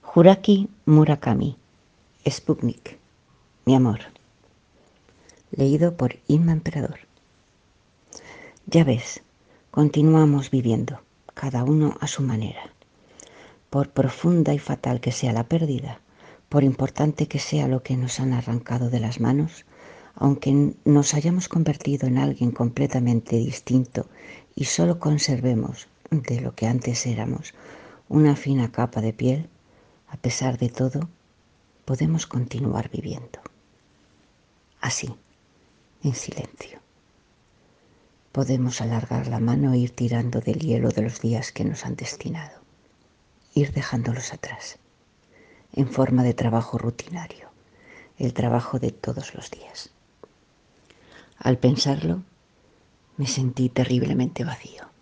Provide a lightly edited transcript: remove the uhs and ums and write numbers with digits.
Haruki Murakami, Sputnik, mi amor. Leído por Inma Emperador. Ya ves, continuamos viviendo, cada uno a su manera. Por profunda y fatal que sea la pérdida, por importante que sea lo que nos han arrancado de las manos, aunque nos hayamos convertido en alguien completamente distinto y solo conservemos de lo que antes éramos una fina capa de piel, a pesar de todo, podemos continuar viviendo. Así, en silencio. Podemos alargar la mano e ir tirando del hielo de los días que nos han destinado. Ir dejándolos atrás, en forma de trabajo rutinario, el trabajo de todos los días. Al pensarlo, me sentí terriblemente vacío.